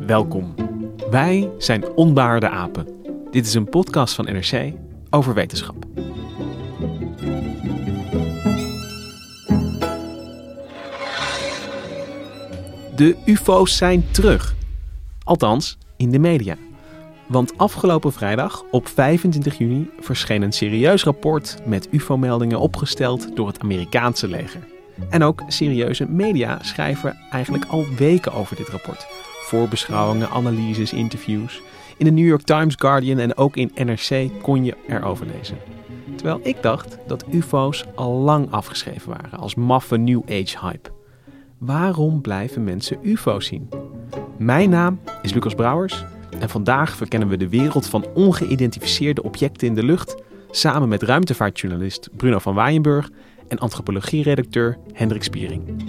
Welkom. Wij zijn Onbehaarde Apen. Dit is een podcast van NRC over wetenschap. De UFO's zijn terug. Althans, in de media. Want afgelopen vrijdag, op 25 juni, verscheen een serieus rapport met UFO-meldingen opgesteld door het Amerikaanse leger. En ook serieuze media schrijven eigenlijk al weken over dit rapport. Voorbeschouwingen, analyses, interviews. In de New York Times, Guardian en ook in NRC kon je erover lezen. Terwijl ik dacht dat UFO's al lang afgeschreven waren als maffe New Age hype. Waarom blijven mensen UFO's zien? Mijn naam is Lucas Brouwers en vandaag verkennen we de wereld van ongeïdentificeerde objecten in de lucht samen met ruimtevaartjournalist Bruno van Waaijenburg en antropologie-redacteur Hendrik Spiering.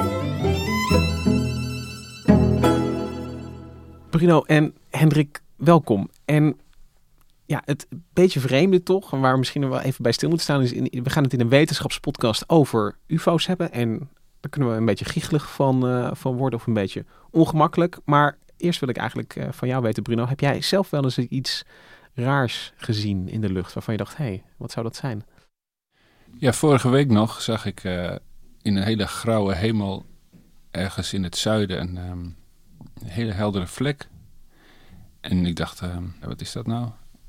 Bruno en Hendrik, welkom. En ja, het beetje vreemde toch, en waar we misschien wel even bij stil moeten staan, is we gaan het in een wetenschapspodcast over UFO's hebben. En daar kunnen we een beetje giechelig van worden of een beetje ongemakkelijk. Maar eerst wil ik eigenlijk van jou weten, Bruno, heb jij zelf wel eens iets raars gezien in de lucht waarvan je dacht, hé, wat zou dat zijn? Ja, vorige week nog zag ik in een hele grauwe hemel ergens in het zuiden een hele heldere vlek. En ik dacht, wat is dat nou?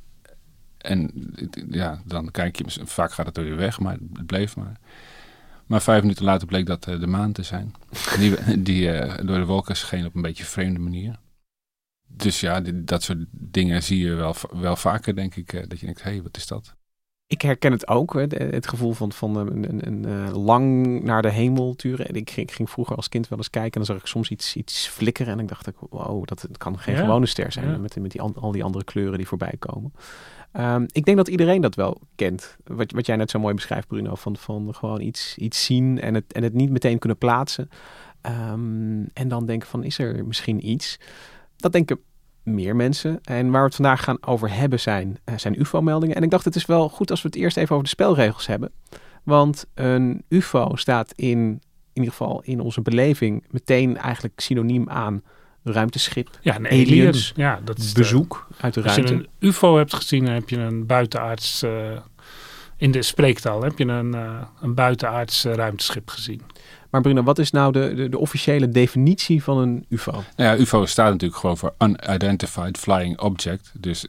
En ja, dan kijk je, vaak gaat het er weer weg, maar het bleef maar. Maar 5 minuten later bleek dat de maan te zijn. Die door de wolken scheen op een beetje vreemde manier. Dus ja, dat soort dingen zie je wel vaker, denk ik. Dat je denkt, hé, wat is dat? Ik herken het ook, het gevoel van een lang naar de hemel turen. Ik ging vroeger als kind wel eens kijken en dan zag ik soms iets flikkeren. En ik dacht, wow, dat kan geen gewone ster zijn. Ja. Met al die andere kleuren die voorbij komen. Ik denk dat iedereen dat wel kent. Wat jij net zo mooi beschrijft, Bruno. Van gewoon iets zien en het niet meteen kunnen plaatsen. En dan denken van, is er misschien iets? Dat denken meer mensen. En waar we het vandaag gaan over hebben zijn UFO-meldingen. En ik dacht, het is wel goed als we het eerst even over de spelregels hebben. Want een UFO staat in ieder geval in onze beleving meteen eigenlijk synoniem aan ruimteschip. Ja, een aliens, ja, dat is bezoek uit de ruimte. Als je een UFO hebt gezien, dan heb je een buitenaards, in de spreektaal heb je een buitenaards ruimteschip gezien. Maar Bruno, wat is nou de officiële definitie van een UFO? Nou ja, UFO staat natuurlijk gewoon voor Unidentified Flying Object. Dus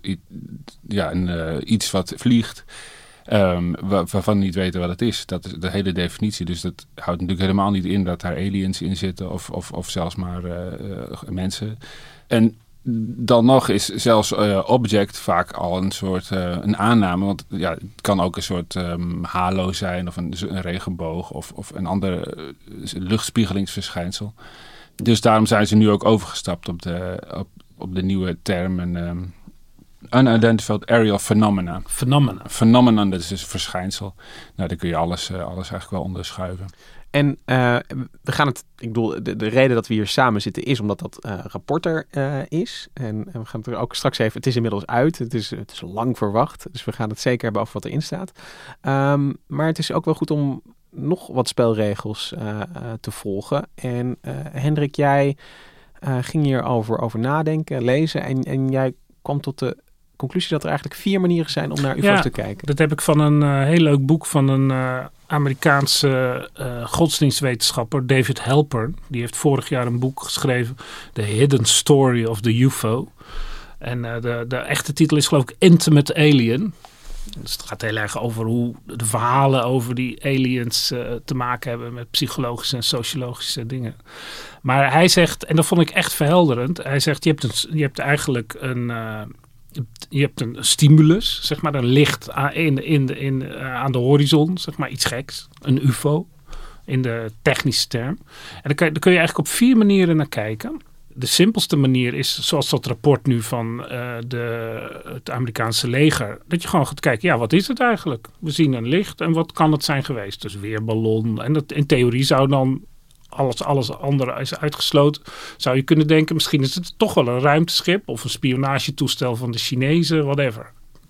iets wat vliegt, waarvan we niet weten wat het is. Dat is de hele definitie. Dus dat houdt natuurlijk helemaal niet in dat daar aliens in zitten of zelfs maar mensen. En dan nog is zelfs object vaak al een soort een aanname. Want ja, het kan ook een soort halo zijn of een regenboog of een ander luchtspiegelingsverschijnsel. Dus daarom zijn ze nu ook overgestapt op de nieuwe term Unidentified Aerial Phenomena. Phenomenon, dat is dus een verschijnsel. Nou, daar kun je alles eigenlijk wel onderschuiven. En we gaan het, ik bedoel, de reden dat we hier samen zitten is omdat dat rapport er is. En we gaan het er ook straks even, het is inmiddels uit, het is lang verwacht. Dus we gaan het zeker hebben over wat erin staat. Maar het is ook wel goed om nog wat spelregels te volgen. En Hendrik, jij ging hierover nadenken, lezen en jij kwam tot de conclusie dat er eigenlijk 4 manieren zijn om naar UFO's te kijken. Dat heb ik van een heel leuk boek van een Amerikaanse godsdienstwetenschapper, David Halpern. Die heeft vorig jaar een boek geschreven, The Hidden Story of the UFO. En de echte titel is geloof ik Intimate Alien. Dus het gaat heel erg over hoe de verhalen over die aliens te maken hebben met psychologische en sociologische dingen. Maar hij zegt, en dat vond ik echt verhelderend, hij zegt je hebt eigenlijk je hebt een stimulus, zeg maar, een licht aan de horizon, zeg maar, iets geks, een UFO in de technische term. En daar kun je eigenlijk op 4 manieren naar kijken. De simpelste manier is, zoals dat rapport nu van het Amerikaanse leger, dat je gewoon gaat kijken, ja, wat is het eigenlijk? We zien een licht en wat kan het zijn geweest? Dus weerballon. En dat in theorie zou dan alles andere is uitgesloten. Zou je kunnen denken, misschien is het toch wel een ruimteschip of een spionagetoestel van de Chinezen, whatever.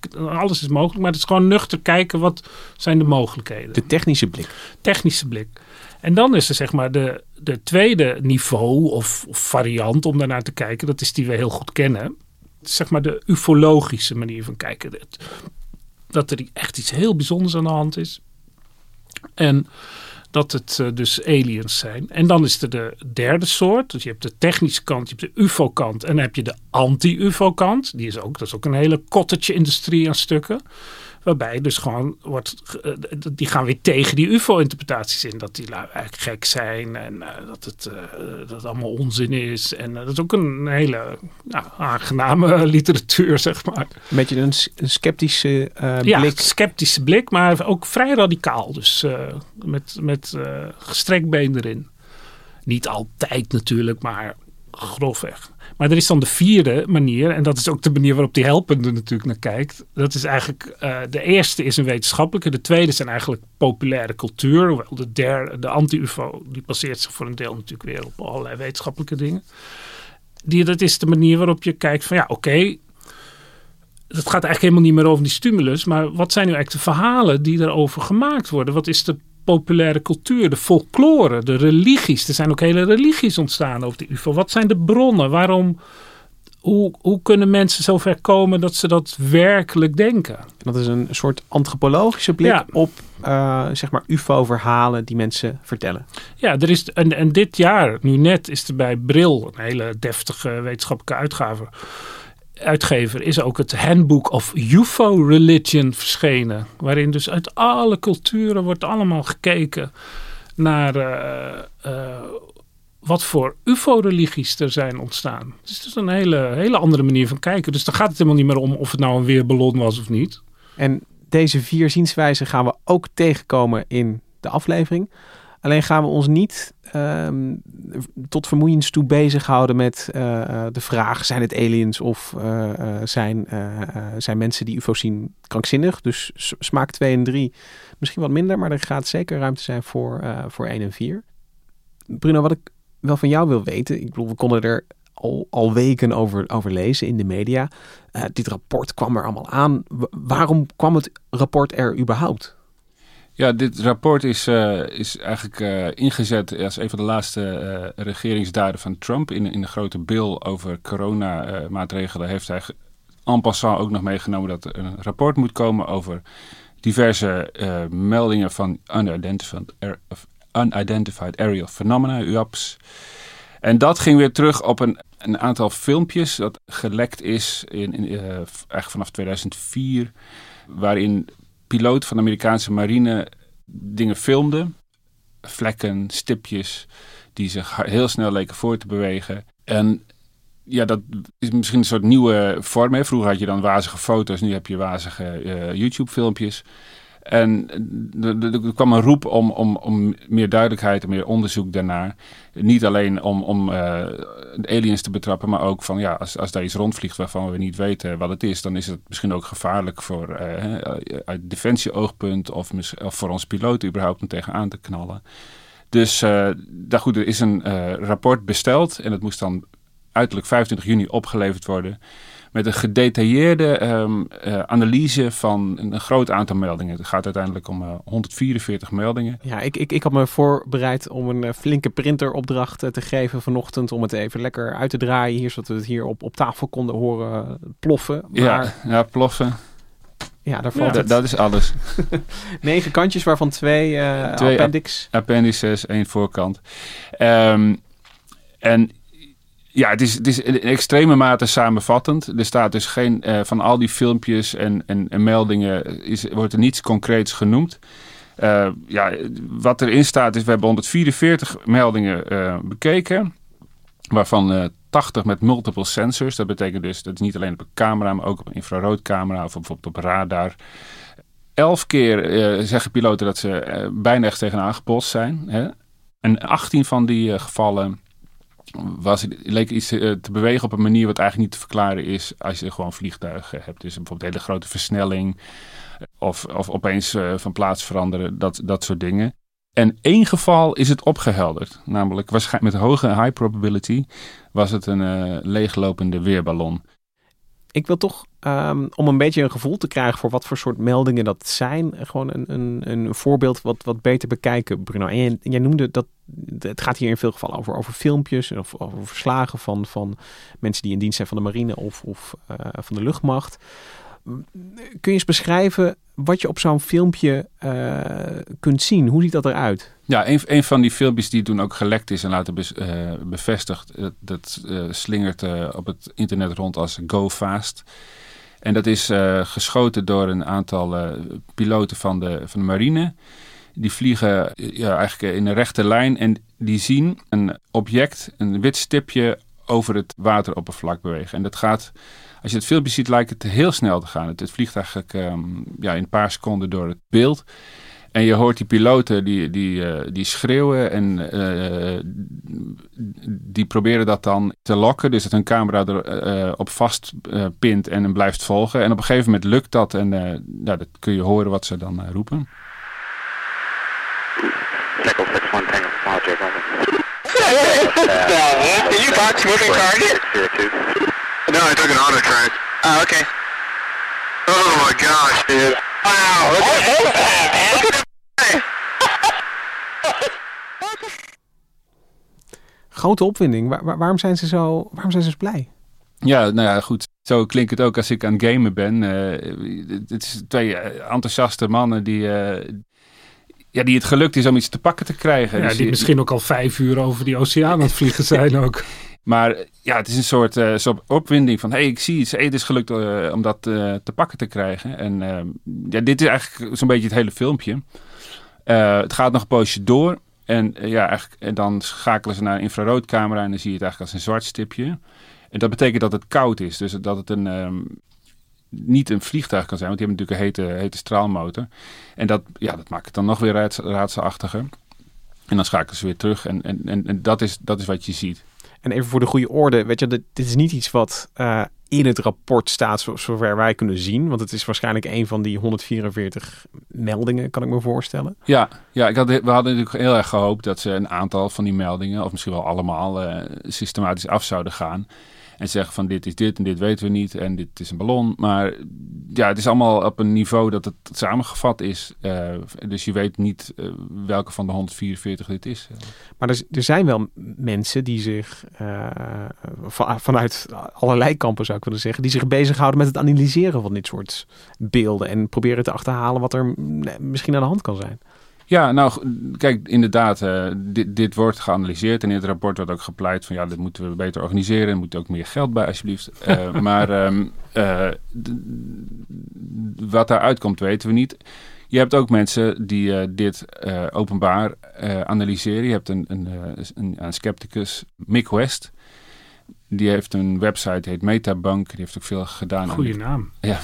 alles is mogelijk. Maar het is gewoon nuchter kijken, wat zijn de mogelijkheden. De technische blik. Technische blik. En dan is er zeg maar de tweede niveau of variant om daarnaar te kijken. Dat is die we heel goed kennen. Zeg maar de ufologische manier van kijken. Dat er echt iets heel bijzonders aan de hand is. En dat het dus aliens zijn. En dan is er de derde soort. Dus je hebt de technische kant, je hebt de ufo-kant. En dan heb je de anti-ufo-kant. Dat is ook een hele cottage-industrie aan stukken. Waarbij dus gewoon die gaan weer tegen die ufo-interpretaties in. Dat die eigenlijk gek zijn en dat het allemaal onzin is. En dat is ook een hele aangename literatuur, zeg maar. Een beetje een sceptische blik. Ja, sceptische blik, maar ook vrij radicaal. Dus met gestrekt been erin. Niet altijd natuurlijk, maar grofweg. Maar er is dan de vierde manier, en dat is ook de manier waarop die helpende natuurlijk naar kijkt. Dat is eigenlijk, de eerste is een wetenschappelijke, de tweede zijn eigenlijk populaire cultuur. Hoewel de anti-UFO, die baseert zich voor een deel natuurlijk weer op allerlei wetenschappelijke dingen. Dat is de manier waarop je kijkt van oké, het gaat eigenlijk helemaal niet meer over die stimulus, maar wat zijn nu eigenlijk de verhalen die erover gemaakt worden? Wat is de populaire cultuur, de folklore, de religies. Er zijn ook hele religies ontstaan over de UFO. Wat zijn de bronnen? Hoe kunnen mensen zover komen dat ze dat werkelijk denken? Dat is een soort antropologische blik op zeg maar UFO-verhalen die mensen vertellen. Ja, er is en dit jaar, nu net, is er bij Bril, een hele deftige wetenschappelijke uitgever, is ook het Handbook of UFO Religion verschenen. Waarin dus uit alle culturen wordt allemaal gekeken naar wat voor UFO-religies er zijn ontstaan. Het is dus een hele andere manier van kijken. Dus dan gaat het helemaal niet meer om of het nou een weerballon was of niet. En deze 4 zienswijzen gaan we ook tegenkomen in de aflevering. Alleen gaan we ons niet tot vermoeiens toe bezighouden met de vraag: zijn het aliens of zijn mensen die UFO's zien krankzinnig? Dus smaak 2 en 3 misschien wat minder, maar er gaat zeker ruimte zijn voor 1 en 4. Bruno, wat ik wel van jou wil weten, ik bedoel, we konden er al weken over lezen in de media. Dit rapport kwam er allemaal aan. Waarom kwam het rapport er überhaupt? Ja, dit rapport is eigenlijk ingezet als een van de laatste regeringsdaden van Trump. In de grote bill over coronamaatregelen heeft hij en passant ook nog meegenomen dat er een rapport moet komen over diverse meldingen van Unidentified Aerial Phenomena, UAP's. En dat ging weer terug op een aantal filmpjes dat gelekt is eigenlijk vanaf 2004, waarin piloot van de Amerikaanse marine dingen filmde. Vlekken, stipjes die zich heel snel leken voor te bewegen. En ja, dat is misschien een soort nieuwe vorm. Hè? Vroeger had je dan wazige foto's, nu heb je wazige YouTube-filmpjes. En er kwam een roep om meer duidelijkheid en meer onderzoek daarnaar. Niet alleen om de aliens te betrappen, maar ook van als daar iets rondvliegt waarvan we niet weten wat het is, dan is het misschien ook gevaarlijk voor uit defensie-oogpunt of voor ons piloten überhaupt om tegenaan te knallen. Dus er is een rapport besteld en het moest dan uiterlijk 25 juni opgeleverd worden. Met een gedetailleerde analyse van een groot aantal meldingen. Het gaat uiteindelijk om 144 meldingen. Ja, ik had me voorbereid om een flinke printeropdracht te geven vanochtend. Om het even lekker uit te draaien hier, zodat we het hier op tafel konden horen ploffen. Maar ja, ploffen. Ja, daar valt het. Dat is alles. 9 kantjes, waarvan 2 appendices, 1 voorkant. En ja, het is in extreme mate samenvattend. Er staat dus geen van al die filmpjes en meldingen wordt er niets concreets genoemd. Wat erin staat is, we hebben 144 meldingen bekeken, waarvan 80 met multiple sensors. Dat betekent dus, dat is niet alleen op een camera, maar ook op een infraroodcamera of bijvoorbeeld op radar. 11 keer zeggen piloten dat ze bijna echt tegenaan gebost zijn. Hè? En 18 van die gevallen leek iets te bewegen op een manier wat eigenlijk niet te verklaren is als je gewoon vliegtuigen hebt. Dus bijvoorbeeld hele grote versnelling of opeens van plaats veranderen, dat soort dingen. En 1 geval is het opgehelderd. Namelijk waarschijnlijk met hoge high probability was het een leeglopende weerballon. Ik wil toch om een beetje een gevoel te krijgen voor wat voor soort meldingen dat zijn. Gewoon een voorbeeld wat beter bekijken, Bruno. En jij noemde dat het gaat hier in veel gevallen over filmpjes of over verslagen van mensen die in dienst zijn van de marine of van de luchtmacht. Kun je eens beschrijven wat je op zo'n filmpje kunt zien? Hoe ziet dat eruit? Ja, een van die filmpjes die toen ook gelekt is en later bevestigd, dat slingert op het internet rond als Go Fast. En dat is geschoten door een aantal piloten van de marine. Die vliegen eigenlijk in een rechte lijn en die zien een object, een wit stipje over het wateroppervlak bewegen. En dat gaat, als je het filmpje ziet, lijkt het heel snel te gaan. Het vliegt eigenlijk in een paar seconden door het beeld. En je hoort die piloten die schreeuwen en die proberen dat dan te lokken. Dus dat hun camera erop vast pint en hem blijft volgen. En op een gegeven moment lukt dat en dat kun je horen wat ze dan roepen. Echo 6-1 Tango Apology, Did you box moving target? No, I took an auto track. Oh, okay. Oh my gosh, dude. Wow, look at that, man. Grote opwinding. Waarom zijn ze zo blij? Ja, nou ja, goed. Zo klinkt het ook als ik aan het gamen ben. Het is twee enthousiaste mannen die het gelukt is om iets te pakken te krijgen. Ja, dus die misschien ook al 5 uur over die oceaan aan het vliegen zijn ook. Maar ja, het is een soort opwinding van, ik zie iets. Het is gelukt om dat te pakken te krijgen. En dit is eigenlijk zo'n beetje het hele filmpje. Het gaat nog een poosje door. En en dan schakelen ze naar een infraroodcamera en dan zie je het eigenlijk als een zwart stipje. En dat betekent dat het koud is. Dus dat het niet een vliegtuig kan zijn, want die hebben natuurlijk een hete straalmotor. En dat maakt het dan nog weer raadselachtiger. En dan schakelen ze weer terug en dat is wat je ziet. En even voor de goede orde, weet je, dit is niet iets wat in het rapport staat zover wij kunnen zien. Want het is waarschijnlijk een van die 144 meldingen, kan ik me voorstellen. Ja, we hadden natuurlijk heel erg gehoopt dat ze een aantal van die meldingen, of misschien wel allemaal, systematisch af zouden gaan. En zeggen van dit is dit en dit weten we niet en dit is een ballon. Maar ja, het is allemaal op een niveau dat het samengevat is. Dus je weet niet welke van de 144 dit is. Maar er zijn wel mensen die zich vanuit allerlei kampen, zou ik willen zeggen, die zich bezighouden met het analyseren van dit soort beelden en proberen te achterhalen wat er misschien aan de hand kan zijn. Ja, nou, kijk, inderdaad, dit wordt geanalyseerd en in het rapport wordt ook gepleit van dit moeten we beter organiseren. Er moet ook meer geld bij, alsjeblieft. Maar wat daaruit komt, weten we niet. Je hebt ook mensen die dit openbaar analyseren. Je hebt een skepticus, Mick West. Die heeft een website, die heet Metabunk. Die heeft ook veel gedaan. Goeie naam. Ja,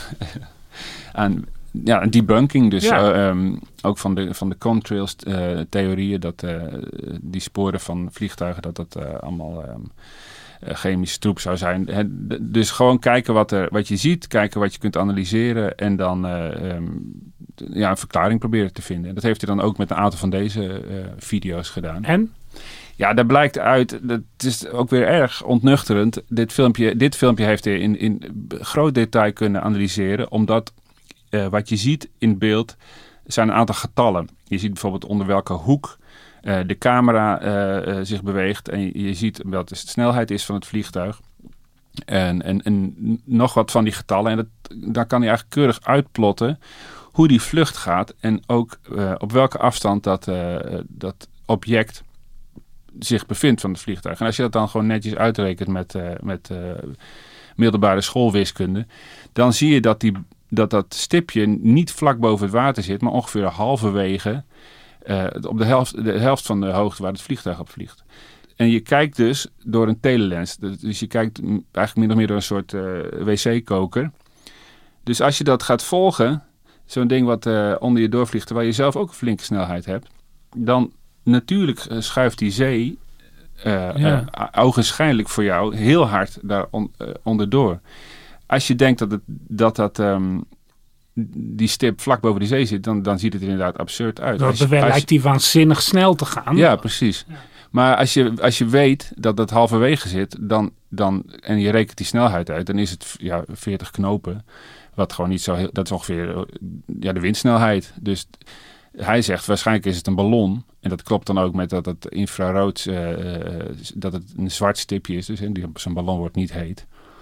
aan debunking, dus ook van de contrails theorieën, dat die sporen van vliegtuigen, dat allemaal chemische troep zou zijn. Dus gewoon kijken wat je ziet, kijken wat je kunt analyseren en dan een verklaring proberen te vinden. En dat heeft hij dan ook met een aantal van deze video's gedaan. En? Ja, daar blijkt uit, dat is ook weer erg ontnuchterend. Dit filmpje heeft hij in groot detail kunnen analyseren, omdat wat je ziet in beeld zijn een aantal getallen. Je ziet bijvoorbeeld onder welke hoek de camera zich beweegt. En je ziet wat de snelheid is van het vliegtuig. En nog wat van die getallen. En daar kan hij eigenlijk keurig uitplotten hoe die vlucht gaat. En ook op welke afstand dat object zich bevindt van het vliegtuig. En als je dat dan gewoon netjes uitrekent met middelbare schoolwiskunde, dan zie je dat stipje niet vlak boven het water zit, maar ongeveer halverwege op de helft van de hoogte waar het vliegtuig op vliegt. En je kijkt dus door een telelens. Dus je kijkt eigenlijk min of meer door een soort wc-koker. Dus als je dat gaat volgen, zo'n ding wat onder je doorvliegt, terwijl je zelf ook een flinke snelheid hebt, dan natuurlijk schuift die zee ogenschijnlijk voor jou heel hard daar onderdoor. Als je denkt dat die stip vlak boven de zee zit, dan ziet het er inderdaad absurd uit. Dat lijkt die waanzinnig snel te gaan. Ja, precies. Ja. Maar als je weet dat dat halverwege zit, en je rekent die snelheid uit, dan is het 40 knopen. Wat gewoon niet zo heel... Dat is ongeveer de windsnelheid. Dus hij zegt, waarschijnlijk is het een ballon. En dat klopt dan ook met dat het infrarood... dat het een zwart stipje is. Dus zo'n ballon wordt niet heet.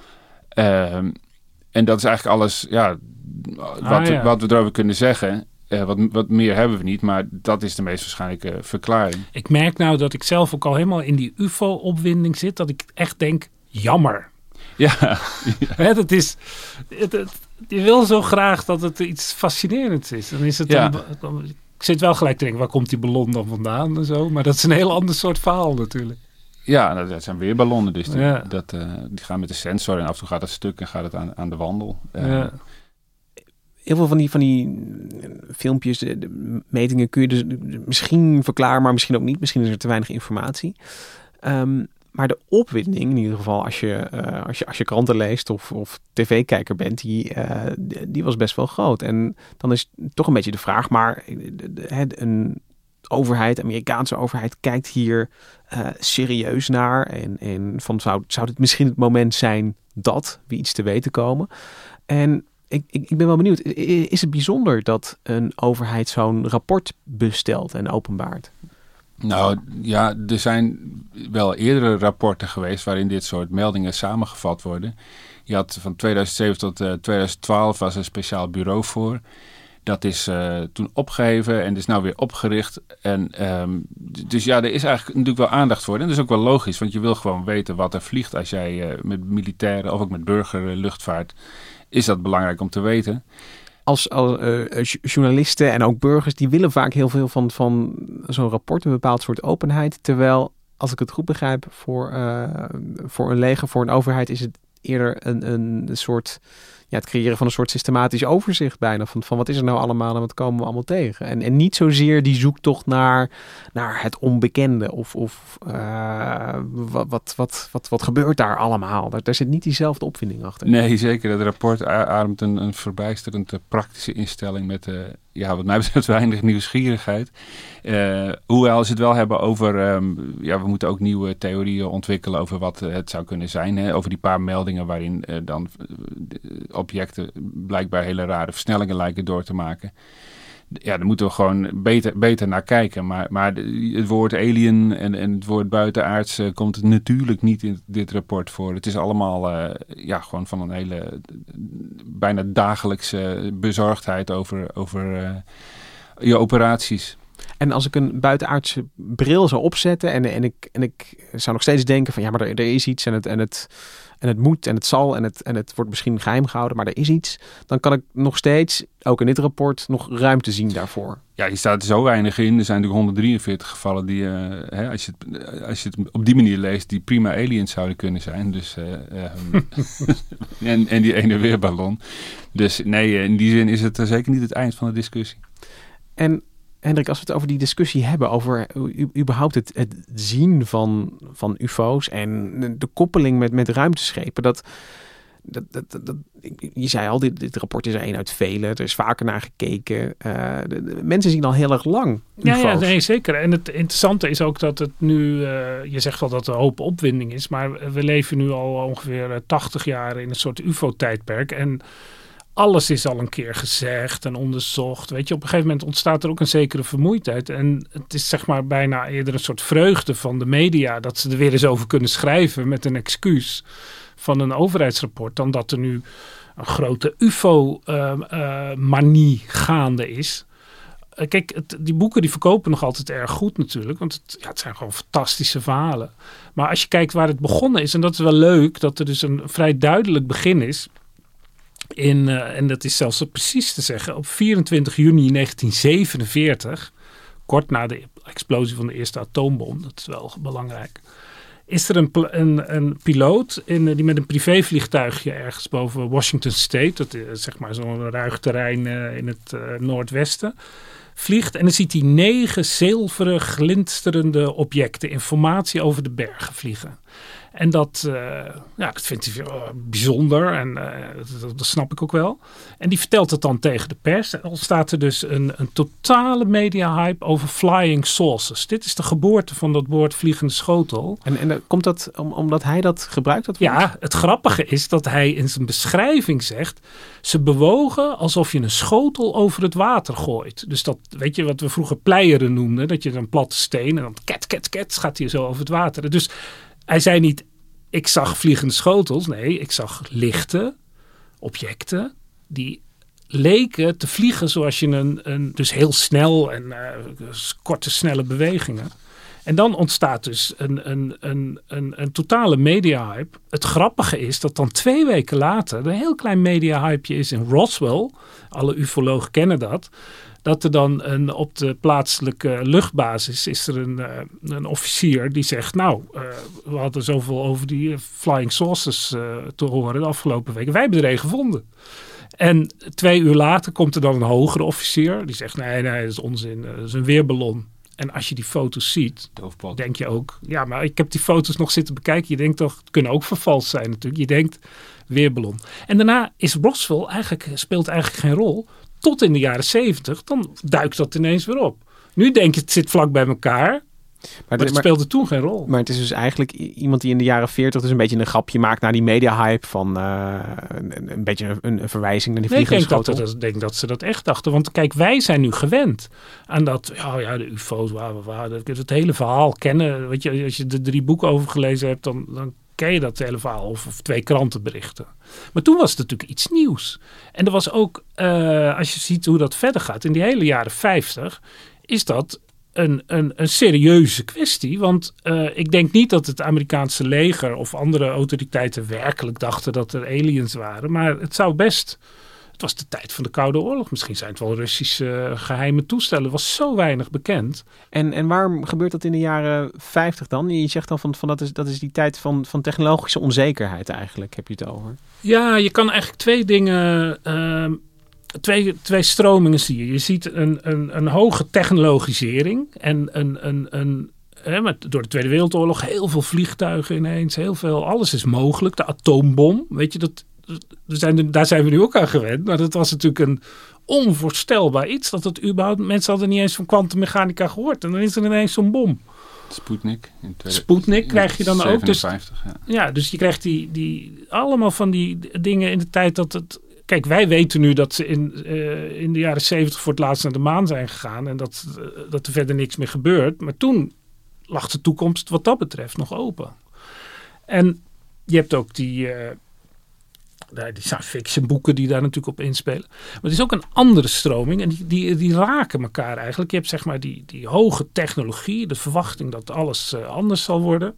En dat is eigenlijk alles... wat we erover kunnen zeggen. Wat meer hebben we niet. Maar dat is de meest waarschijnlijke verklaring. Ik merk nou dat ik zelf ook al helemaal in die UFO-opwinding zit. Dat ik echt denk, jammer. Ja. Het is... Je wil zo graag dat het iets fascinerends is. Dan is het ik zit wel gelijk te denken, waar komt die ballon dan vandaan en zo. Maar dat is een heel ander soort verhaal natuurlijk. Ja, dat zijn weer ballonnen. Dus die gaan met de sensor en af en toe gaat het stuk en gaat het aan de wandel. Heel veel van die filmpjes, de metingen kun je dus misschien verklaren, maar misschien ook niet. Misschien is er te weinig informatie. Maar de opwinding, in ieder geval als je kranten leest of tv-kijker bent, die was best wel groot. En dan is toch een beetje de vraag, maar een overheid, Amerikaanse overheid, kijkt hier serieus naar. En van zou dit misschien het moment zijn dat we iets te weten komen? En ik ben wel benieuwd, is het bijzonder dat een overheid zo'n rapport bestelt en openbaart? Nou ja, er zijn wel eerdere rapporten geweest waarin dit soort meldingen samengevat worden. Je had van 2007 tot 2012 was een speciaal bureau voor. Dat is toen opgeheven en is nou weer opgericht. En, dus er is eigenlijk natuurlijk wel aandacht voor. En dat is ook wel logisch, want je wil gewoon weten wat er vliegt als jij met militairen of ook met burgerluchtvaart. Is dat belangrijk om te weten. Als journalisten en ook burgers, die willen vaak heel veel van zo'n rapport, een bepaald soort openheid. Terwijl, als ik het goed begrijp, voor een leger, voor een overheid is het eerder een soort, het creëren van een soort systematisch overzicht bijna. Van wat is er nou allemaal en wat komen we allemaal tegen. En niet zozeer die zoektocht naar het onbekende of wat gebeurt daar allemaal. Daar zit niet diezelfde opwinding achter. Nee, zeker. Dat rapport ademt een verbijsterend praktische instelling met, wat mij betreft, weinig nieuwsgierigheid. Hoewel ze het wel hebben over, we moeten ook nieuwe theorieën ontwikkelen over wat het zou kunnen zijn. Hè? Over die paar meldingen waarin dan objecten blijkbaar hele rare versnellingen lijken door te maken. Ja, daar moeten we gewoon beter naar kijken. Maar het woord alien en het woord buitenaards komt natuurlijk niet in dit rapport voor. Het is allemaal gewoon van een hele bijna dagelijkse bezorgdheid over je operaties. En als ik een buitenaardse bril zou opzetten en ik zou nog steeds denken van maar er is iets en het moet en het zal en het wordt misschien geheim gehouden, maar er is iets. Dan kan ik nog steeds, ook in dit rapport, nog ruimte zien daarvoor. Ja, hier staat er zo weinig in. Er zijn natuurlijk 143 gevallen die, als je het op die manier leest, die prima aliens zouden kunnen zijn. Dus, en die ene weerballon. Dus nee, in die zin is het zeker niet het eind van de discussie. En Hendrik, als we het over die discussie hebben, over überhaupt het zien van ufo's en de koppeling met ruimteschepen, je zei al, dit rapport is er één uit vele. Er is vaker naar gekeken. Mensen zien al heel erg lang ufo's. Ja, nee, zeker. En het interessante is ook dat het nu, je zegt wel dat er een hoop opwinding is, maar we leven nu al ongeveer 80 jaar in een soort ufo-tijdperk. En alles is al een keer gezegd en onderzocht. Weet je, op een gegeven moment ontstaat er ook een zekere vermoeidheid. En het is zeg maar bijna eerder een soort vreugde van de media dat ze er weer eens over kunnen schrijven met een excuus van een overheidsrapport, dan dat er nu een grote ufo-manie gaande is. Kijk, die boeken die verkopen nog altijd erg goed natuurlijk, want het zijn gewoon fantastische verhalen. Maar als je kijkt waar het begonnen is, en dat is wel leuk, dat er dus een vrij duidelijk begin is. En dat is zelfs precies te zeggen, op 24 juni 1947, kort na de explosie van de eerste atoombom, dat is wel belangrijk, is er een piloot die met een privévliegtuigje ergens boven Washington State, dat is zeg maar zo'n ruig terrein in het noordwesten, vliegt. En dan ziet hij 9 zilveren glinsterende objecten, informatie over de bergen vliegen. En dat vindt hij bijzonder en dat snap ik ook wel. En die vertelt het dan tegen de pers. En dan ontstaat er dus een totale media-hype over flying saucers. Dit is de geboorte van dat woord vliegende schotel. En komt dat omdat hij dat gebruikt? Dat woord? Ja, het grappige is dat hij in zijn beschrijving zegt... ze bewogen alsof je een schotel over het water gooit. Dus dat, weet je wat we vroeger pleieren noemden... dat je een platte steen en dan ket, gaat hij zo over het water. Dus hij zei niet, ik zag vliegende schotels. Nee, ik zag lichte objecten die leken te vliegen zoals je dus heel snel en korte, snelle bewegingen. En dan ontstaat dus een totale media-hype. Het grappige is dat dan 2 weken later een heel klein media-hypeje is in Roswell. Alle ufologen kennen dat. Dat er dan op de plaatselijke luchtbasis is er een officier die zegt... we hadden zoveel over die flying saucers te horen de afgelopen weken. Wij hebben er een gevonden. En 2 uur later komt er dan een hogere officier. Die zegt, nee, dat is onzin. Dat is een weerballon. En als je die foto's ziet, denk je ook... Ja, maar ik heb die foto's nog zitten bekijken. Je denkt toch, het kunnen ook vervalst zijn natuurlijk. Je denkt, weerballon. En daarna is Roswell speelt eigenlijk geen rol... Tot in de jaren 70, dan duikt dat ineens weer op. Nu denk je, het zit vlak bij elkaar. Maar het speelde toen geen rol. Maar het is dus eigenlijk iemand die in de jaren 40 dus een beetje een grapje maakt naar die media-hype van een beetje een verwijzing naar die vliegende schotel. Ik denk dat ze dat echt dachten. Want kijk, wij zijn nu gewend aan dat, de ufo's, het hele verhaal kennen. Weet je, als je de 3 boeken over gelezen hebt, dan ken je dat hele verhaal of 2 krantenberichten. Maar toen was het natuurlijk iets nieuws. En er was ook, als je ziet hoe dat verder gaat, in die hele jaren 50, is dat een serieuze kwestie. Want ik denk niet dat het Amerikaanse leger of andere autoriteiten werkelijk dachten dat er aliens waren. Maar het zou best... Het was de tijd van de Koude Oorlog. Misschien zijn het wel Russische geheime toestellen. Het was zo weinig bekend. En waarom gebeurt dat in de jaren 50 dan? Je zegt dan van dat is die tijd van technologische onzekerheid eigenlijk. Heb je het over? Ja, je kan eigenlijk 2 dingen... Twee stromingen zie je. Je ziet een hoge technologisering. En door de Tweede Wereldoorlog heel veel vliegtuigen ineens. Heel veel, alles is mogelijk. De atoombom, weet je, daar zijn we nu ook aan gewend. Maar dat was natuurlijk een onvoorstelbaar iets. Dat het überhaupt, mensen hadden niet eens van kwantummechanica gehoord. En dan is er ineens zo'n bom. Sputnik krijg je dan 57, ook. Dus je krijgt die allemaal van die dingen in de tijd dat het... Kijk, wij weten nu dat ze in de jaren 70 voor het laatst naar de maan zijn gegaan. En dat er verder niks meer gebeurt. Maar toen lag de toekomst wat dat betreft nog open. En je hebt ook die science fiction boeken die daar natuurlijk op inspelen. Maar er is ook een andere stroming. En die raken elkaar eigenlijk. Je hebt zeg maar die hoge technologie. De verwachting dat alles anders zal worden.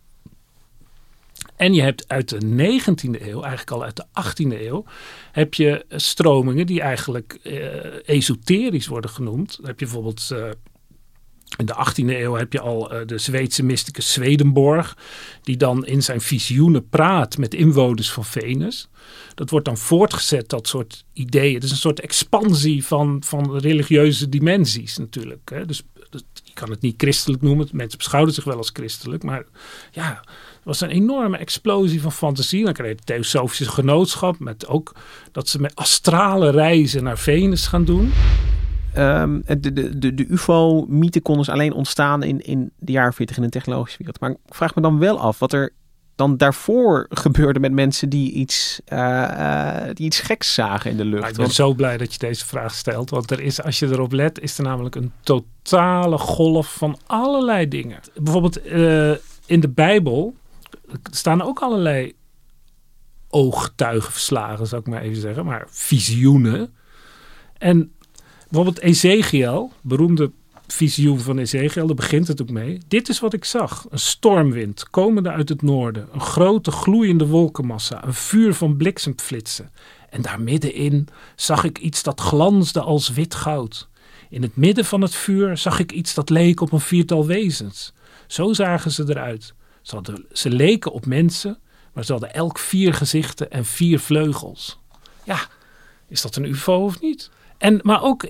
En je hebt uit de 19e eeuw, eigenlijk al uit de 18e eeuw, heb je stromingen die eigenlijk esoterisch worden genoemd. Dan heb je bijvoorbeeld in de 18e eeuw heb je al de Zweedse mysticus Swedenborg, die dan in zijn visioenen praat met inwoners van Venus. Dat wordt dan voortgezet, dat soort ideeën. Het is een soort expansie van religieuze dimensies natuurlijk. Hè. Dus je kan het niet christelijk noemen. Mensen beschouwen zich wel als christelijk, maar ja... Het was een enorme explosie van fantasie. Dan krijg je het Theosofische Genootschap. Met ook dat ze met astrale reizen naar Venus gaan doen. De UFO-mythe kon dus alleen ontstaan in de jaren 40 in de technologische wereld. Maar ik vraag me dan wel af wat er dan daarvoor gebeurde met mensen die iets geks zagen in de lucht. Ik ben zo blij dat je deze vraag stelt. Want als je erop let, is er namelijk een totale golf van allerlei dingen. Bijvoorbeeld in de Bijbel... Er staan ook allerlei ooggetuigenverslagen, zou ik maar even zeggen. Maar visioenen. En bijvoorbeeld Ezekiel, beroemde visioen van Ezekiel, daar begint het ook mee. Dit is wat ik zag. Een stormwind, komende uit het noorden. Een grote gloeiende wolkenmassa. Een vuur van bliksemflitsen. En daar middenin zag ik iets dat glansde als wit goud. In het midden van het vuur zag ik iets dat leek op een 4-tal wezens. Zo zagen ze eruit. Ze leken op mensen, maar ze hadden elk 4 gezichten en 4 vleugels. Ja, is dat een UFO of niet? Maar ook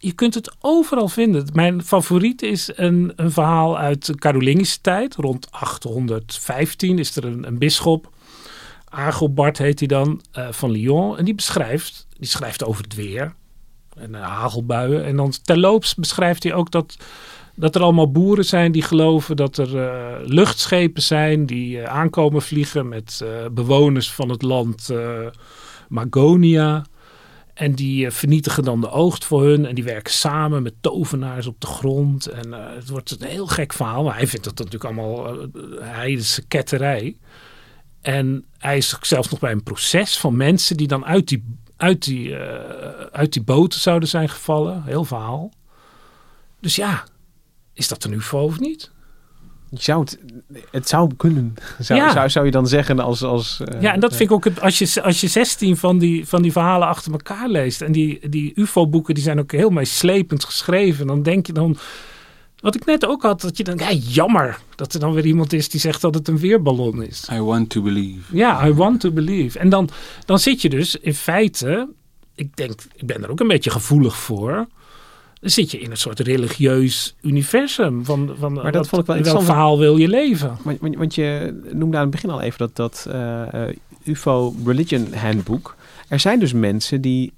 je kunt het overal vinden. Mijn favoriet is een verhaal uit de Karolingische tijd. Rond 815 is er een bisschop. Agilbert heet hij dan, van Lyon. En die schrijft over het weer. En hagelbuien. En dan terloops beschrijft hij ook dat er allemaal boeren zijn die geloven dat er luchtschepen zijn die aankomen vliegen met bewoners van het land Magonia. En die vernietigen dan de oogst voor hun. En die werken samen met tovenaars op de grond. En het wordt een heel gek verhaal. Maar hij vindt dat natuurlijk allemaal heidense ketterij. En hij is zelfs nog bij een proces van mensen die dan uit die boten zouden zijn gevallen. Heel verhaal. Dus ja, is dat een UFO of niet? Het zou kunnen. Zou je dan zeggen als ja, en dat vind ik ook... Als je 16 van die verhalen achter elkaar leest... en die UFO-boeken die zijn ook heel meeslepend geschreven... dan denk je dan... Wat ik net ook had, dat je dan... Ja, jammer dat er dan weer iemand is die zegt dat het een weerballon is. I want to believe. Ja, I want to believe. En dan zit je dus in feite... Ik ben er ook een beetje gevoelig voor... Dan zit je in een soort religieus universum. Maar dat vond ik wel in welk verhaal wil je leven? Want je noemde aan het begin al even dat UFO Religion Handbook. Er zijn dus mensen die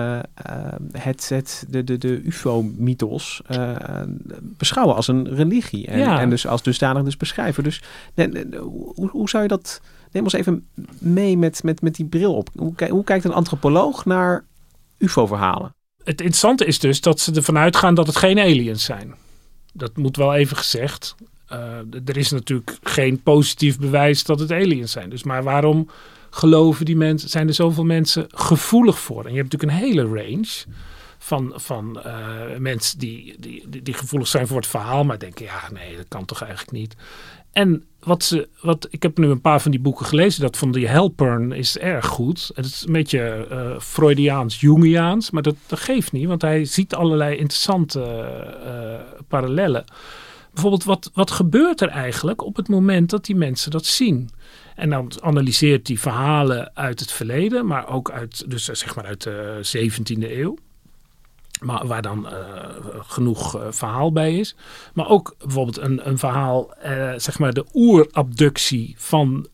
de UFO-mythos beschouwen als een religie. En dus als dusdanig dus beschrijven. Dus hoe zou je dat... Neem ons even mee met die bril op. Hoe kijkt een antropoloog naar UFO-verhalen? Het interessante is dus dat ze ervan uitgaan dat het geen aliens zijn. Dat moet wel even gezegd. Er is natuurlijk geen positief bewijs dat het aliens zijn. Dus maar waarom geloven die mensen, zijn er zoveel mensen gevoelig voor? En je hebt natuurlijk een hele range van mensen die gevoelig zijn voor het verhaal, maar denken, ja, nee, dat kan toch eigenlijk niet. En ik heb nu een paar van die boeken gelezen. Dat van die Halpern is erg goed. Het is een beetje Freudiaans, Jungiaans. Maar dat geeft niet. Want hij ziet allerlei interessante parallellen. Bijvoorbeeld, wat gebeurt er eigenlijk op het moment dat die mensen dat zien? En dan analyseert hij verhalen uit het verleden. Maar ook uit de 17e eeuw. Maar waar dan genoeg verhaal bij is. Maar ook bijvoorbeeld een verhaal, de oerabductie van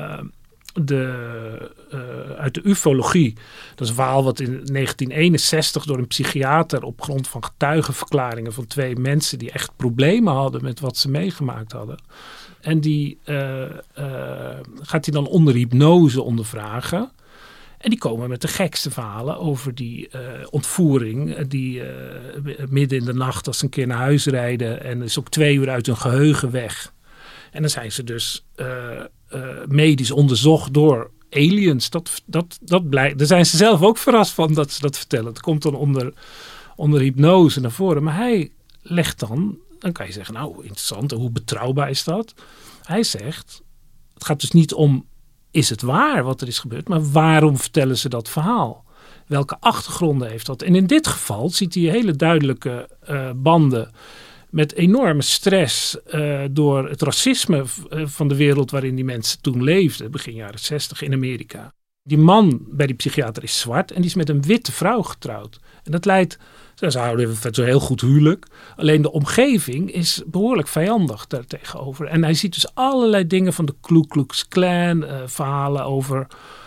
uit de ufologie. Dat is een verhaal wat in 1961 door een psychiater op grond van getuigenverklaringen van 2 mensen die echt problemen hadden met wat ze meegemaakt hadden. En die gaat hij dan onder hypnose ondervragen. En die komen met de gekste verhalen over die ontvoering. Die midden in de nacht als ze een keer naar huis rijden. En is ook 2 uur uit hun geheugen weg. En dan zijn ze dus medisch onderzocht door aliens. Dat blijkt. Daar zijn ze zelf ook verrast van dat ze dat vertellen. Het komt dan onder hypnose naar voren. Maar hij legt dan kan je zeggen, nou interessant. Hoe betrouwbaar is dat? Hij zegt, het gaat dus niet om... Is het waar wat er is gebeurd? Maar waarom vertellen ze dat verhaal? Welke achtergronden heeft dat? En in dit geval ziet hij hele duidelijke banden met enorme stress door het racisme van de wereld waarin die mensen toen leefden, begin jaren 60 in Amerika. Die man bij die psychiater is zwart en die is met een witte vrouw getrouwd. En dat leidt, ze houden zo heel goed huwelijk. Alleen de omgeving is behoorlijk vijandig daartegenover. En hij ziet dus allerlei dingen van de Ku Klux Klan, verhalen over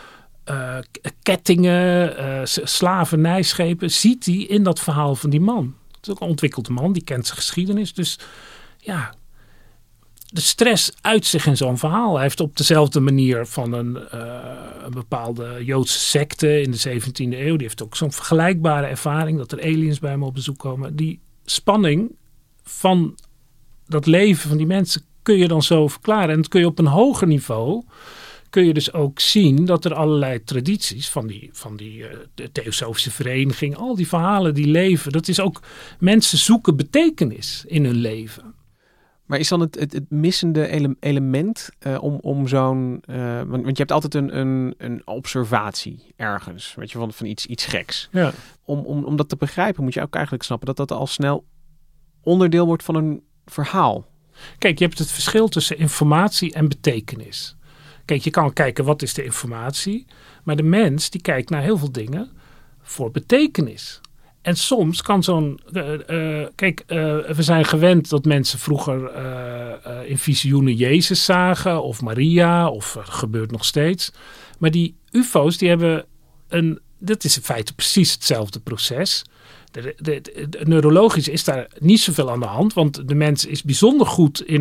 kettingen, slavernijschepen. Ziet hij in dat verhaal van die man. Het is ook een ontwikkelde man, die kent zijn geschiedenis. Dus ja, de stress uit zich in zo'n verhaal. Hij heeft op dezelfde manier van een bepaalde Joodse secte in de 17e eeuw. Die heeft ook zo'n vergelijkbare ervaring dat er aliens bij hem op bezoek komen. Die spanning van dat leven van die mensen kun je dan zo verklaren. En dat kun je op een hoger niveau... kun je dus ook zien dat er allerlei tradities van die de Theosofische Vereniging, al die verhalen die leven, dat is ook, mensen zoeken betekenis in hun leven. Maar is dan het missende element om zo'n... want je hebt altijd een observatie ergens, weet je, van iets geks. Ja. Om dat te begrijpen moet je ook eigenlijk snappen dat al snel onderdeel wordt van een verhaal. Kijk, je hebt het verschil tussen informatie en betekenis. Kijk, je kan kijken wat is de informatie, maar de mens die kijkt naar heel veel dingen voor betekenis. En soms kan zo'n... we zijn gewend dat mensen vroeger in visioenen Jezus zagen. Of Maria. Of gebeurt nog steeds. Maar die ufo's die hebben dat is in feite precies hetzelfde proces. Neurologisch is daar niet zoveel aan de hand. Want de mens is bijzonder goed in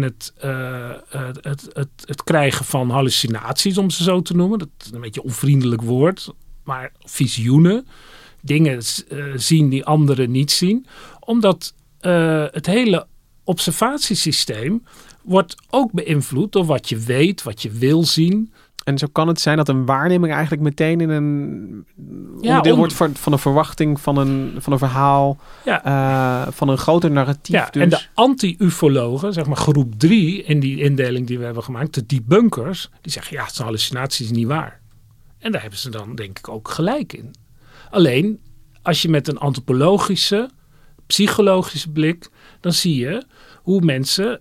het krijgen van hallucinaties, om ze zo te noemen. Dat is een beetje een onvriendelijk woord. Maar visioenen. Dingen zien die anderen niet zien. Omdat het hele observatiesysteem wordt ook beïnvloed door wat je weet, wat je wil zien. En zo kan het zijn dat een waarneming eigenlijk meteen in een onderdeel wordt van een verwachting, van een verhaal, van een groter narratief. Ja, dus. En de anti-ufologen, zeg maar groep 3 in die indeling die we hebben gemaakt, de debunkers, die zeggen het is een hallucinatie, is niet waar. En daar hebben ze dan denk ik ook gelijk in. Alleen, als je met een antropologische, psychologische blik, dan zie je hoe mensen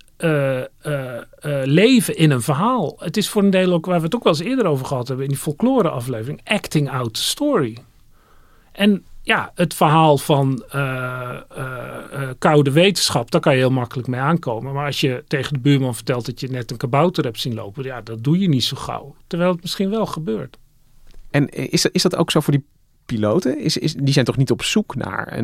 leven in een verhaal. Het is voor een deel ook waar we het ook wel eens eerder over gehad hebben in die folklore aflevering, acting out the story. En ja, het verhaal van koude wetenschap, daar kan je heel makkelijk mee aankomen. Maar als je tegen de buurman vertelt dat je net een kabouter hebt zien lopen, ja, dat doe je niet zo gauw. Terwijl het misschien wel gebeurt. En is dat ook zo voor die piloten? Die zijn toch niet op zoek naar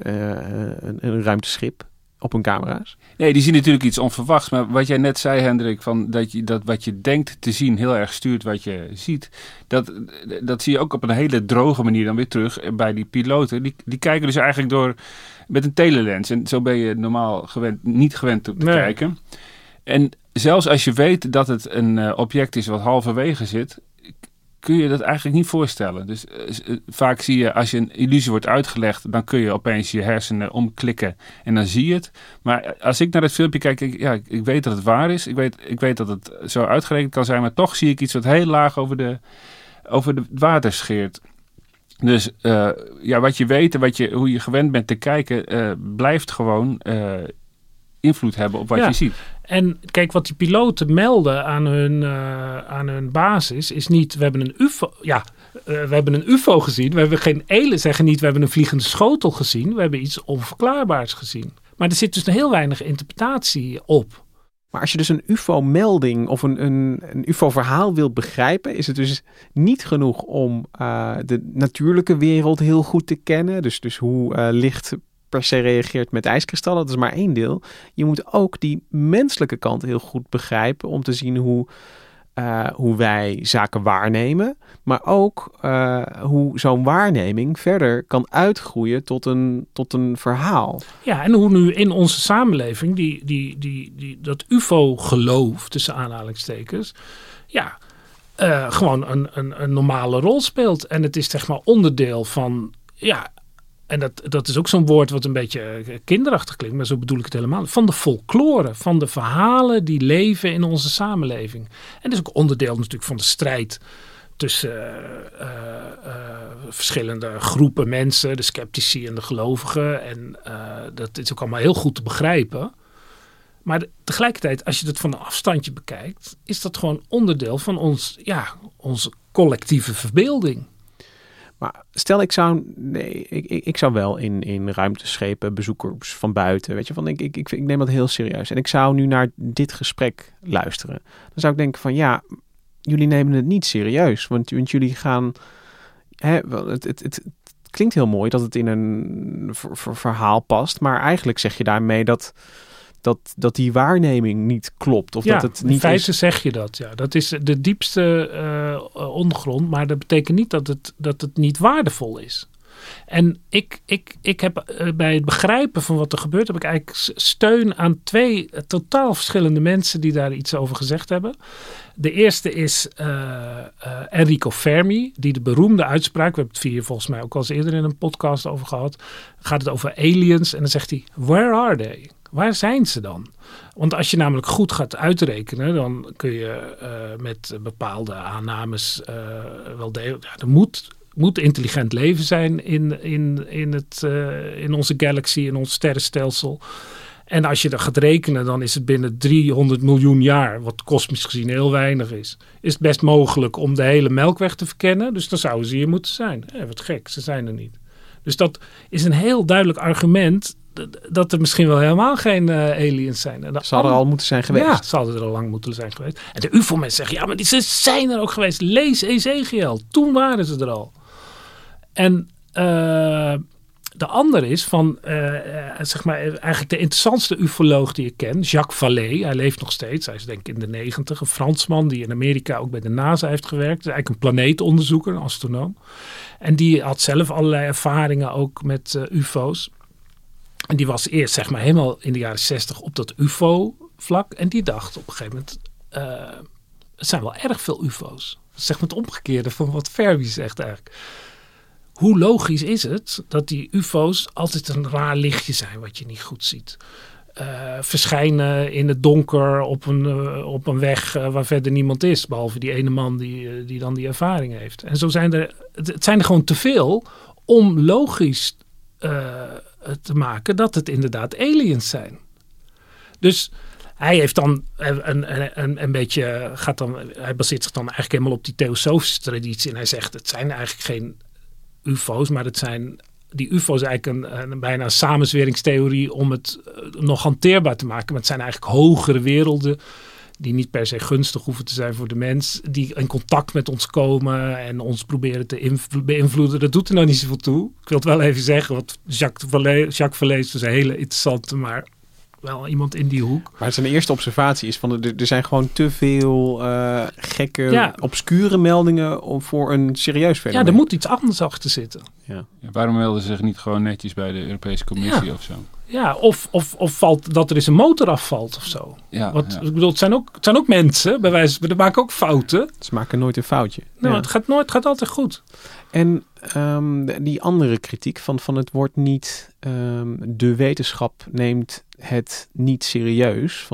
een ruimteschip op hun camera's? Nee, die zien natuurlijk iets onverwachts. Maar wat jij net zei, Hendrik, van dat wat je denkt te zien heel erg stuurt wat je ziet. Dat zie je ook op een hele droge manier dan weer terug bij die piloten. Die kijken dus eigenlijk door met een telelens. En zo ben je normaal niet gewend om te kijken. En zelfs als je weet dat het een object is wat halverwege zit, kun je dat eigenlijk niet voorstellen. Dus vaak zie je, als je een illusie wordt uitgelegd, dan kun je opeens je hersenen omklikken en dan zie je het. Maar als ik naar het filmpje kijk, ik weet dat het waar is. Ik weet dat het zo uitgerekend kan zijn, maar toch zie ik iets wat heel laag over de water scheert. Dus wat je weet en hoe je gewend bent te kijken, blijft gewoon invloed hebben op wat je ziet. En kijk, wat die piloten melden aan hun basis is niet, we hebben een UFO. Ja, we hebben een UFO gezien. We hebben zeggen niet, we hebben een vliegende schotel gezien. We hebben iets onverklaarbaars gezien. Maar er zit dus heel weinig interpretatie op. Maar als je dus een UFO-melding of een UFO-verhaal wil begrijpen, is het dus niet genoeg om de natuurlijke wereld heel goed te kennen. Dus hoe licht per se reageert met ijskristallen, dat is maar één deel. Je moet ook die menselijke kant heel goed begrijpen om te zien hoe wij zaken waarnemen, maar ook hoe zo'n waarneming verder kan uitgroeien tot een verhaal. Ja, en hoe nu in onze samenleving dat UFO-geloof, tussen aanhalingstekens, gewoon een normale rol speelt. En het is zeg maar onderdeel van, en dat is ook zo'n woord wat een beetje kinderachtig klinkt, maar zo bedoel ik het helemaal. Van de folklore, van de verhalen die leven in onze samenleving. En dat is ook onderdeel natuurlijk van de strijd tussen verschillende groepen mensen, de sceptici en de gelovigen. En dat is ook allemaal heel goed te begrijpen. Maar tegelijkertijd, als je dat van een afstandje bekijkt, is dat gewoon onderdeel van onze collectieve verbeelding. Maar stel ik zou wel in ruimteschepen, bezoekers van buiten, weet je, van ik neem dat heel serieus. En ik zou nu naar dit gesprek luisteren. Dan zou ik denken van jullie nemen het niet serieus, want jullie gaan, het klinkt heel mooi dat het in een verhaal past, maar eigenlijk zeg je daarmee dat die waarneming niet klopt. Of dat het niet in feite zeg je dat. Ja. Dat is de diepste ondergrond. Maar dat betekent niet dat het niet waardevol is. En ik heb bij het begrijpen van wat er gebeurt, heb ik eigenlijk steun aan 2 totaal verschillende mensen die daar iets over gezegd hebben. De eerste is Enrico Fermi, die de beroemde uitspraak, we hebben het hier volgens mij ook al eens eerder in een podcast over gehad, gaat het over aliens en dan zegt hij, where are they? Waar zijn ze dan? Want als je namelijk goed gaat uitrekenen, dan kun je met bepaalde aannames wel delen. Ja, er moet intelligent leven zijn in onze galaxy, in ons sterrenstelsel. En als je dat gaat rekenen, dan is het binnen 300 miljoen jaar, wat kosmisch gezien heel weinig is het best mogelijk om de hele Melkweg te verkennen. Dus dan zouden ze hier moeten zijn. Wat gek, ze zijn er niet. Dus dat is een heel duidelijk argument dat er misschien wel helemaal geen aliens zijn. En Ze hadden er al moeten zijn geweest. Ja, ze hadden er al lang moeten zijn geweest. En de UFO-mensen zeggen, ja, maar ze zijn er ook geweest. Lees Ezekiel. Toen waren ze er al. En de andere is van, zeg maar, eigenlijk de interessantste ufoloog die ik ken, Jacques Vallée. Hij leeft nog steeds. Hij is denk ik in de 90. Een Fransman die in Amerika ook bij de NASA heeft gewerkt. Hij is eigenlijk een planeetonderzoeker, een astronoom. En die had zelf allerlei ervaringen ook met ufo's. En die was eerst, zeg maar, helemaal in de jaren 60 op dat ufo-vlak. En die dacht op een gegeven moment, er zijn wel erg veel ufo's. Dat is zeg maar het omgekeerde van wat Fermi zegt eigenlijk. Hoe logisch is het dat die ufo's altijd een raar lichtje zijn wat je niet goed ziet? Verschijnen in het donker op een weg waar verder niemand is. Behalve die ene man die dan die ervaring heeft. En zo zijn het zijn er gewoon te veel om logisch te maken dat het inderdaad aliens zijn. Dus hij heeft dan een beetje, hij baseert zich dan eigenlijk helemaal op die theosofische traditie. En hij zegt, het zijn eigenlijk geen ufo's, maar het zijn, die ufo's eigenlijk een bijna een samenzweringstheorie om het nog hanteerbaar te maken. Maar het zijn eigenlijk hogere werelden die niet per se gunstig hoeven te zijn voor de mens, die in contact met ons komen en ons proberen te beïnvloeden. Dat doet er nou niet zoveel toe. Ik wil het wel even zeggen, want Jacques Vallée is dus een hele interessante, maar wel iemand in die hoek. Maar zijn eerste observatie is van er zijn gewoon te veel gekke, obscure meldingen voor een serieus fenomeen. Ja, er moet iets anders achter zitten. Ja, waarom melden ze zich niet gewoon netjes bij de Europese Commissie of zo? Ja, of valt dat er eens een motor afvalt of zo. Ja, Ik bedoel, het zijn ook mensen, bij wijze van, maken ook fouten. Ze maken nooit een foutje. Nou, het gaat altijd goed. En die andere kritiek van het wordt niet, de wetenschap neemt het niet serieus.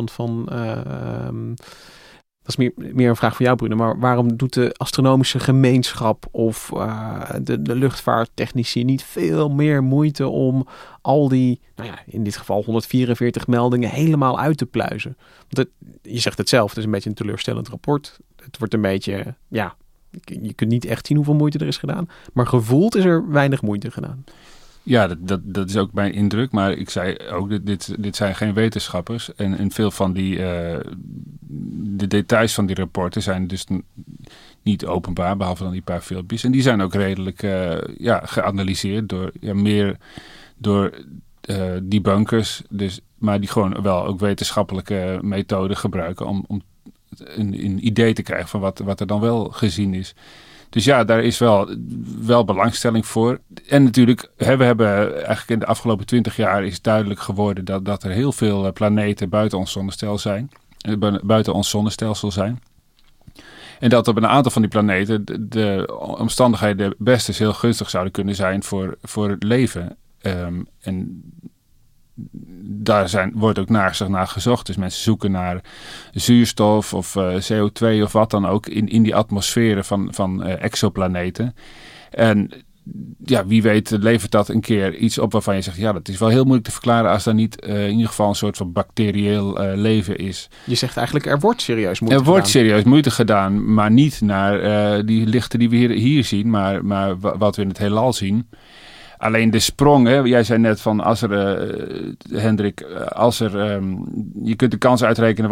Dat is meer een vraag voor jou, Bruno. Maar waarom doet de astronomische gemeenschap of de luchtvaarttechnici niet veel meer moeite om al die, in dit geval 144 meldingen helemaal uit te pluizen? Want je zegt het zelf, het is een beetje een teleurstellend rapport. Het wordt een beetje, je kunt niet echt zien hoeveel moeite er is gedaan. Maar gevoeld is er weinig moeite gedaan. Ja, dat is ook mijn indruk. Maar ik zei ook, dit zijn geen wetenschappers. En veel van de details van die rapporten zijn dus niet openbaar, behalve dan die paar filmpjes. En die zijn ook redelijk geanalyseerd door debunkers. Dus, maar die gewoon wel ook wetenschappelijke methoden gebruiken om een idee te krijgen van wat er dan wel gezien is. Dus ja, daar is wel belangstelling voor. En natuurlijk, we hebben eigenlijk in de afgelopen 20 jaar is duidelijk geworden dat er heel veel planeten buiten ons zonnestelsel zijn. En dat op een aantal van die planeten de omstandigheden best eens heel gunstig zouden kunnen zijn voor het leven. En daar wordt ook naar gezocht. Dus mensen zoeken naar zuurstof of CO2 of wat dan ook in die atmosferen van exoplaneten. En ja, wie weet levert dat een keer iets op waarvan je zegt, ja, dat is wel heel moeilijk te verklaren als daar niet in ieder geval een soort van bacterieel leven is. Je zegt eigenlijk, er wordt serieus moeite gedaan. Er wordt serieus moeite gedaan, maar niet naar die lichten die we hier zien, maar wat we in het heelal zien. Alleen de sprong, hè, jij zei net van Hendrik, je kunt de kans uitrekenen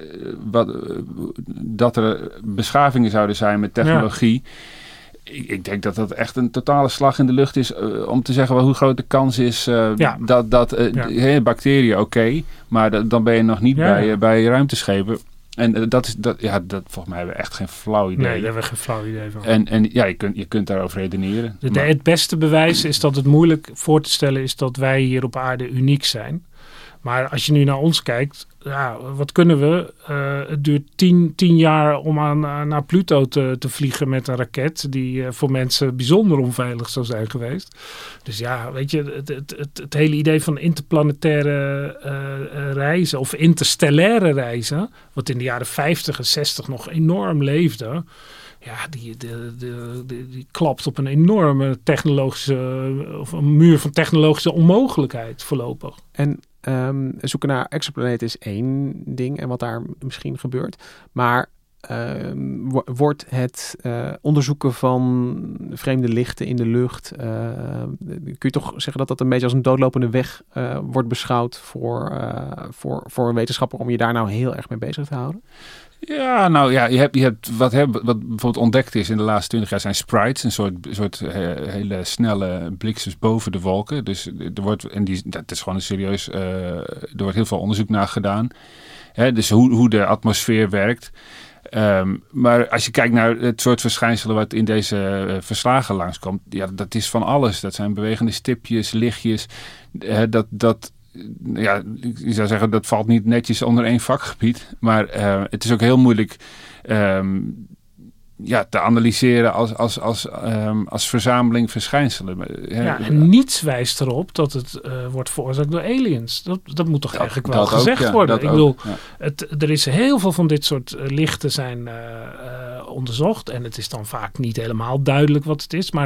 dat er beschavingen zouden zijn met technologie. Ja. Ik denk dat dat echt een totale slag in de lucht is om te zeggen hoe groot de kans is dat bacteriën oké, maar dan ben je nog niet bij ruimteschepen. En dat volgens mij hebben we echt geen flauw idee. Nee, daar hebben we geen flauw idee van. En ja, je kunt daarover redeneren. Het beste bewijs is dat het moeilijk voor te stellen is dat wij hier op aarde uniek zijn. Maar als je nu naar ons kijkt, wat kunnen we? Het duurt 10 jaar om naar Pluto te vliegen met een raket die voor mensen bijzonder onveilig zou zijn geweest. Dus ja, weet je, het hele idee van interplanetaire reizen of interstellaire reizen, wat in de jaren 50 en 60 nog enorm leefde. Ja, die klapt op een enorme of een muur van technologische onmogelijkheid voorlopig. En zoeken naar exoplaneten is één ding en wat daar misschien gebeurt. Maar wordt het onderzoeken van vreemde lichten in de lucht, kun je toch zeggen dat dat een beetje als een doodlopende weg wordt beschouwd voor een wetenschapper om je daar nou heel erg mee bezig te houden? Ja, nou ja, je hebt wat bijvoorbeeld ontdekt is in de laatste 20 jaar zijn sprites, een soort hele snelle bliksems boven de wolken. Dus dat is gewoon een serieus, er wordt heel veel onderzoek naar gedaan. Dus hoe de atmosfeer werkt. Maar als je kijkt naar het soort verschijnselen wat in deze verslagen langskomt, ja, dat is van alles. Dat zijn bewegende stipjes, lichtjes. Ja, ik zou zeggen, dat valt niet netjes onder één vakgebied. Maar het is ook heel moeilijk te analyseren als verzameling verschijnselen. Ja, en niets wijst erop dat het wordt veroorzaakt door aliens. Dat moet toch eigenlijk wel gezegd worden. Ik bedoel, er is heel veel van dit soort lichten zijn onderzocht. En het is dan vaak niet helemaal duidelijk wat het is. Maar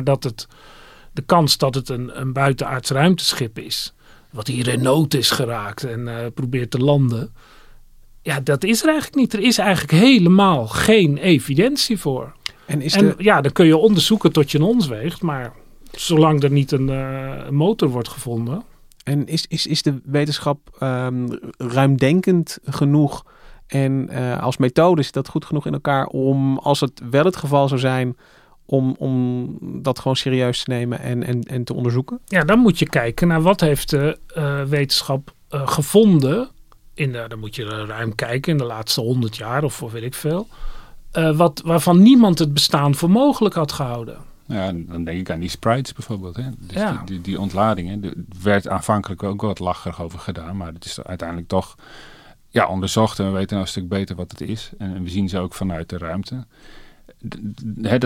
de kans dat het een buitenaards ruimteschip is, wat hier in nood is geraakt en probeert te landen. Ja, dat is er eigenlijk niet. Er is eigenlijk helemaal geen evidentie voor. Dan kun je onderzoeken tot je een ons weegt. Maar zolang er niet een motor wordt gevonden. En is de wetenschap ruimdenkend genoeg en als methode zit dat goed genoeg in elkaar om, als het wel het geval zou zijn, om dat gewoon serieus te nemen en te onderzoeken? Ja, dan moet je kijken naar wat heeft de wetenschap gevonden. Dan moet je ruim kijken in de laatste 100 jaar of weet ik veel. Waarvan niemand het bestaan voor mogelijk had gehouden. Ja, dan denk ik aan die sprites bijvoorbeeld. Hè? Dus die ontladingen. Er werd aanvankelijk ook wel wat lacherig over gedaan. Maar het is uiteindelijk toch onderzocht. En we weten nou een stuk beter wat het is. En we zien ze ook vanuit de ruimte. Daar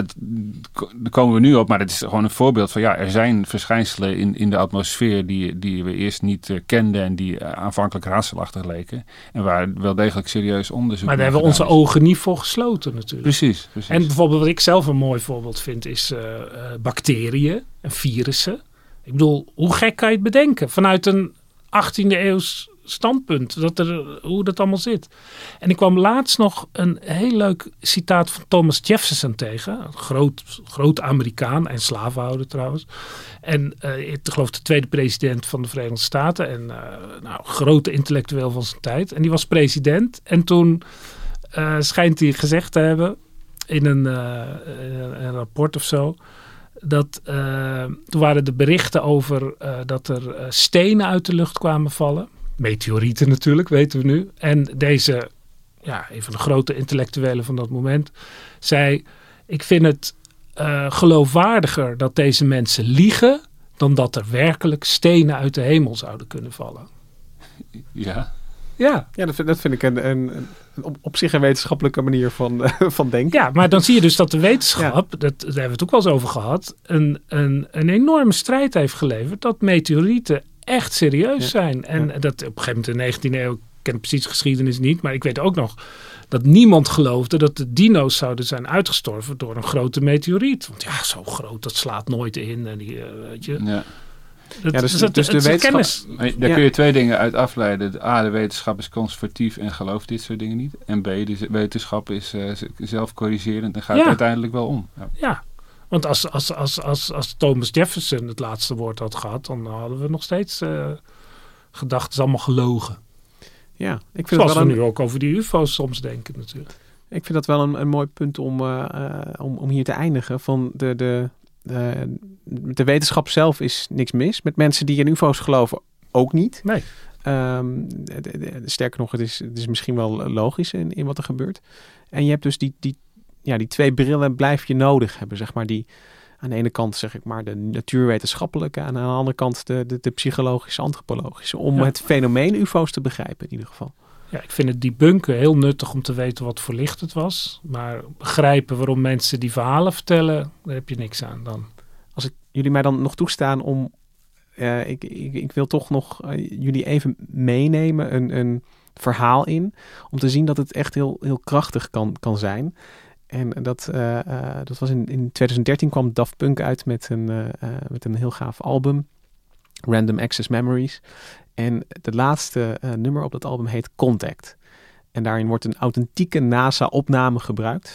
komen we nu op, maar het is gewoon een voorbeeld van er zijn verschijnselen in de atmosfeer die we eerst niet kenden en die aanvankelijk raadselachtig leken en waar wel degelijk serieus onderzoek maar daar hebben we onze ogen niet voor gesloten natuurlijk. Precies. En bijvoorbeeld wat ik zelf een mooi voorbeeld vind is bacteriën en virussen. Ik bedoel, hoe gek kan je het bedenken vanuit een 18e eeuws standpunt, hoe dat allemaal zit. En ik kwam laatst nog een heel leuk citaat van Thomas Jefferson tegen. Een groot Amerikaan en slavenhouder trouwens. En ik geloof de tweede president van de Verenigde Staten. En grote intellectueel van zijn tijd. En die was president. En toen schijnt hij gezegd te hebben in een rapport of zo, dat toen waren de berichten over dat er stenen uit de lucht kwamen vallen. Meteorieten natuurlijk, weten we nu. En deze, een van de grote intellectuelen van dat moment, zei: ik vind het geloofwaardiger dat deze mensen liegen dan dat er werkelijk stenen uit de hemel zouden kunnen vallen. Ja. Ja, dat vind ik een op zich een wetenschappelijke manier van denken. Ja, maar dan zie je dus dat de wetenschap, daar hebben we het ook wel eens over gehad, een enorme strijd heeft geleverd dat meteorieten echt serieus zijn. En dat op een gegeven moment in de 19e eeuw, ik ken precies de geschiedenis niet, maar ik weet ook nog dat niemand geloofde dat de dino's zouden zijn uitgestorven door een grote meteoriet. Want zo groot, dat slaat nooit in. En weet je. Ja. Dus de wetenschap, daar kun je twee dingen uit afleiden. A, de wetenschap is conservatief en gelooft dit soort dingen niet. En B, de wetenschap is zelfcorrigerend en gaat het uiteindelijk wel om. Ja. Want als Thomas Jefferson het laatste woord had gehad, dan hadden we nog steeds gedacht, het is allemaal gelogen. Ja, ik vind zoals dat wel we nu ook over die ufo's soms denken natuurlijk. Ik vind dat wel een mooi punt om hier te eindigen. Van de wetenschap zelf is niks mis. Met mensen die in ufo's geloven ook niet. Nee. Sterker nog, het is misschien wel logisch in wat er gebeurt. En je hebt dus die twee brillen blijf je nodig hebben, zeg maar. Die aan de ene kant, zeg ik maar, de natuurwetenschappelijke, en aan de andere kant de psychologische, antropologische. Om het fenomeen ufo's te begrijpen in ieder geval. Ja, ik vind het debunken heel nuttig om te weten wat voor licht het was. Maar begrijpen waarom mensen die verhalen vertellen, daar heb je niks aan dan. Als ik jullie mij dan nog toestaan om, ik wil toch nog jullie even meenemen een verhaal in, om te zien dat het echt heel, heel krachtig kan zijn. En dat was in 2013 kwam Daft Punk uit met een heel gaaf album, Random Access Memories. En de laatste nummer op dat album heet Contact. En daarin wordt een authentieke NASA-opname gebruikt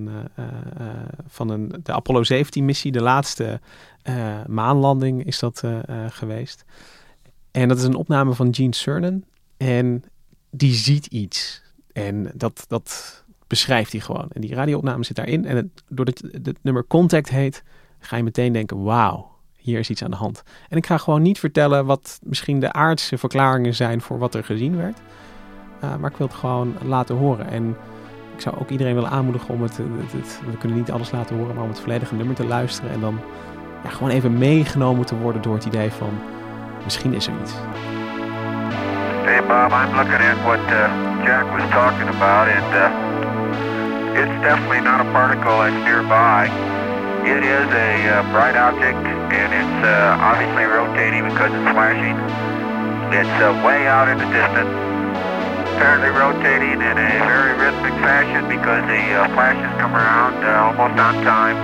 van de Apollo 17-missie. De laatste maanlanding is dat geweest. En dat is een opname van Gene Cernan. En die ziet iets. En dat beschrijft hij gewoon. En die radioopname zit daarin. En doordat het nummer Contact heet, ga je meteen denken, wauw, hier is iets aan de hand. En ik ga gewoon niet vertellen wat misschien de aardse verklaringen zijn voor wat er gezien werd. Maar ik wil het gewoon laten horen. En ik zou ook iedereen willen aanmoedigen om we kunnen niet alles laten horen, maar om het volledige nummer te luisteren. En dan gewoon even meegenomen te worden door het idee van, misschien is er iets. Hey Bob, I'm looking at what Jack was talking about, and it's definitely not a particle that's nearby. It is a bright object, and it's obviously rotating because it's flashing. It's way out in the distance, apparently rotating in a very rhythmic fashion because the flashes come around almost on time.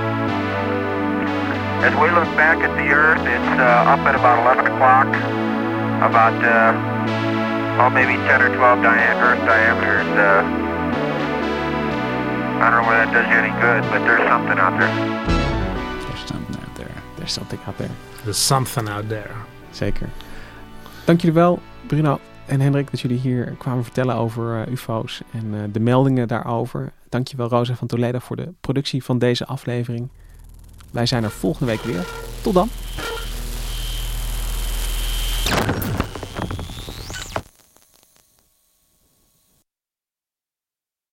As we look back at the Earth, it's up at about 11 o'clock, about maybe 10 or 12 Earth diameters. I don't know whether that does you any good, but there's something out there. There's something out there. There's something out there. There's something out there. Zeker. Dank jullie wel, Bruno en Hendrik, dat jullie hier kwamen vertellen over UFO's en de meldingen daarover. Dank je wel, Rosa van Toledo, voor de productie van deze aflevering. Wij zijn er volgende week weer. Tot dan.